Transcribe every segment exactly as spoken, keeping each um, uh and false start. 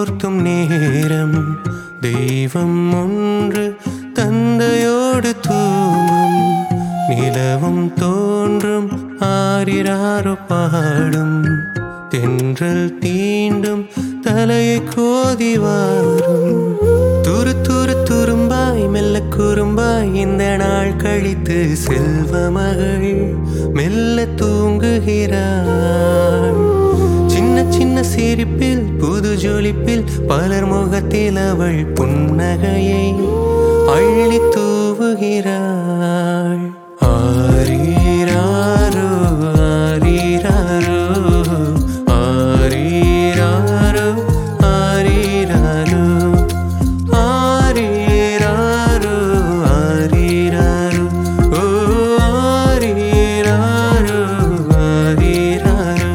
போர்த்தும் நேரம் தெய்வம் ஒன்று தந்தையோடு தூங்கும் நிலவும் தோன்றும் ஆரிராரோ பாடும் தென்றல் தீண்டும் தலையை கோதி வாரும் துரு துரு துரும்பாய் மெல்ல குறும்பாய் இந்த நாள் கழித்து செல்வ மகள் மெல்ல தூங்குகிறாள் சின்ன சின்ன சிரிப்பில் புது ஜொலிப்பில் பலர் முகத்தில் அவள் புன்னகையை அள்ளி தூவுகிறாள் ஆரீராரோ ஆரீராரோ ஆரீராரோ ஆரீராரோ ஆரீராரோ ஆரீராரோ ஓ ஆரீராரோ ஆரீராரோ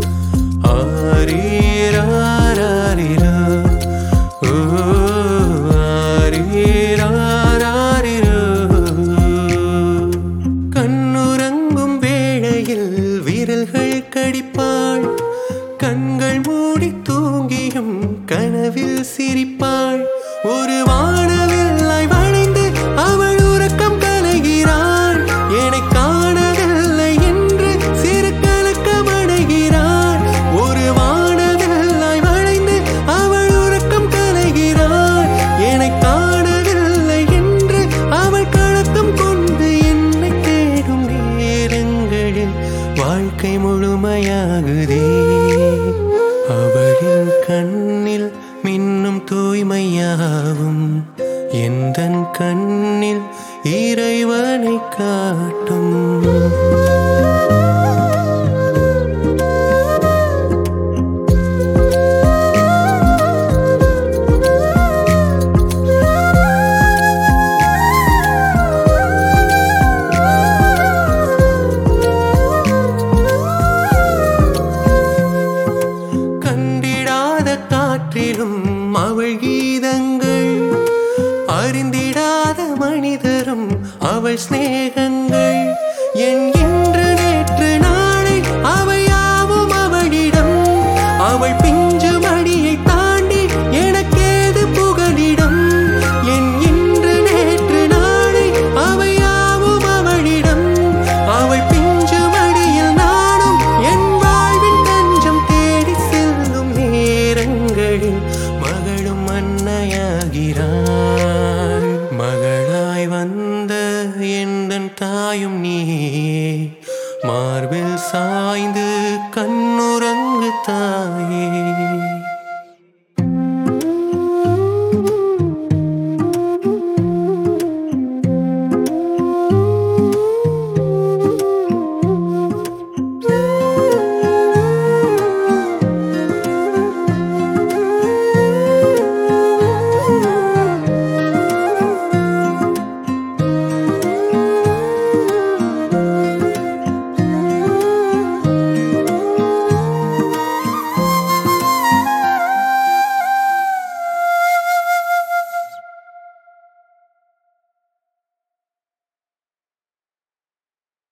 ஆரீராரோ ஓ ஆரீராரோ கண்ணுறங்கும் வேளையில் விரல்கள் கடிப்பாள் கண்கள் மூடி தூங்கியும் கனவில் சிரிப்பாள் ஒரு வானவில்லை வளைந்து அவள் உறக்கம் கலைகிறாள் என்னை காணவில்லை என்று சிறு கலக்கம் அடைகிறாள் ஒரு வானவில்லை வளைந்து அவள் உறக்கம் கலைகிறாள் என்னை காணவில்லை என்று அவள் கலக்கம் கொண்டு என்னை தேடும் நேரங்களில் வாழ்க்கை முழுமையாகுதே அவளின் கண்ணில் மின்னும் தூய்மையாகும் எந்தன் கண்ணில் இறைவனை காட்டும் அவள் கீதங்கள் அறிந்திடாத மனிதரும் அவள் ஸ்நேகங்கள் என் இன்று நேற்று நாளை அவையாவும் அவளிடம் அவள் பிஞ்சு மடியை தாண்டி எனக்கேது புகலிடம் என் இன்று நேற்று நாளை அவையாவும் அவளிடம் அவள் பிஞ்சு மடியில் நானும் என் வாழ்வின் தஞ்சம் தேடி செல்லும் நேரங்களில் மகளும் அன்னையாகிறாள்